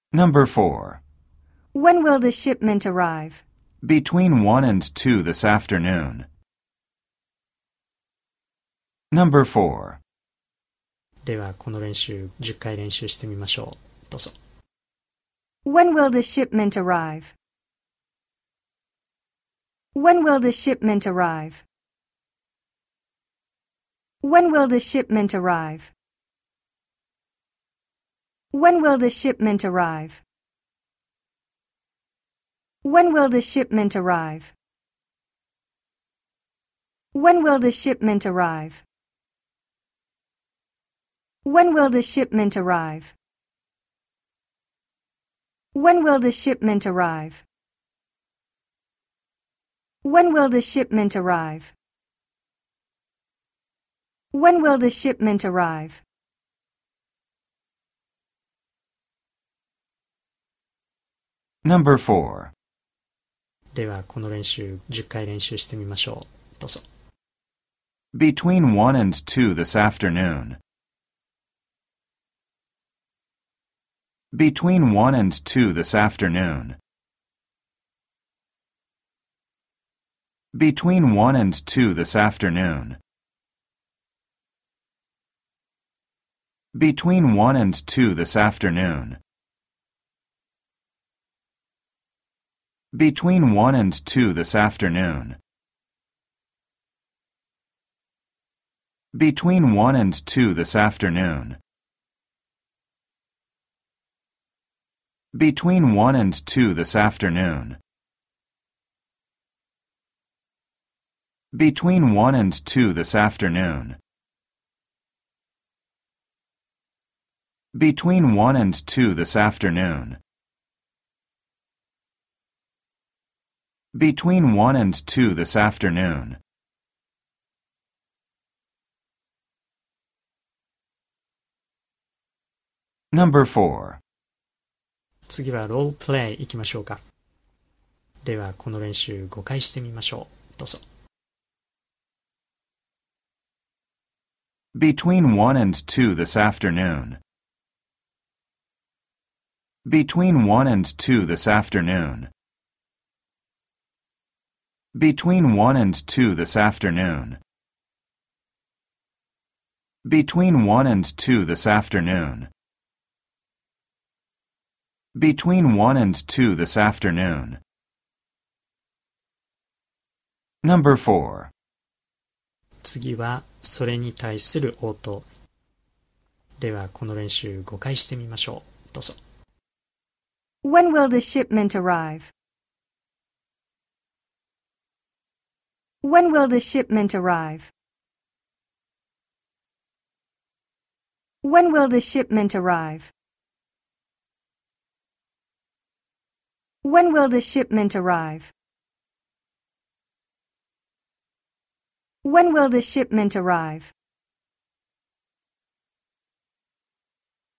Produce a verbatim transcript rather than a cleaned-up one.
Number four. When will the shipment arrive? Between one and two this afternoon. Number four. ではこの練習じゅっかい練習してみましょう。どうぞ。 When will the shipment arrive? When will the shipment arrive? When will the shipment arrive? When will the shipment arrive? When will the shipment arrive? When will the shipment arrive? When will the shipment arrive? When will the shipment arrive? When will the shipment arrive? When will the shipment arrive? Number four. ではこの練習じゅっかい練習してみましょう。どうぞ。 Between one and two this afternoon. Between one and two this afternoon. Between one and two this afternoon. Between one and two this afternoon. Between one and two this afternoon. Between one and two this afternoon. Between one and two this afternoon. Between one and two this afternoon. Between one and two this afternoon. Between one and two this afternoon. Number four. 次はロールプレイいきましょうか。ではこの練習ごかいしてみましょう。どうぞ。 Between one and two this afternoon. Between one and two this afternoon. Between one and two this afternoon. Between one and two this afternoon. Between one and two this afternoon. Number four. 次はそれに対する応答。ではこの練習ごかいしてみましょう。どうぞ。 When will the shipment arrive? When will the shipment arrive? When will the shipment arrive? When will the shipment arrive? When will the shipment arrive?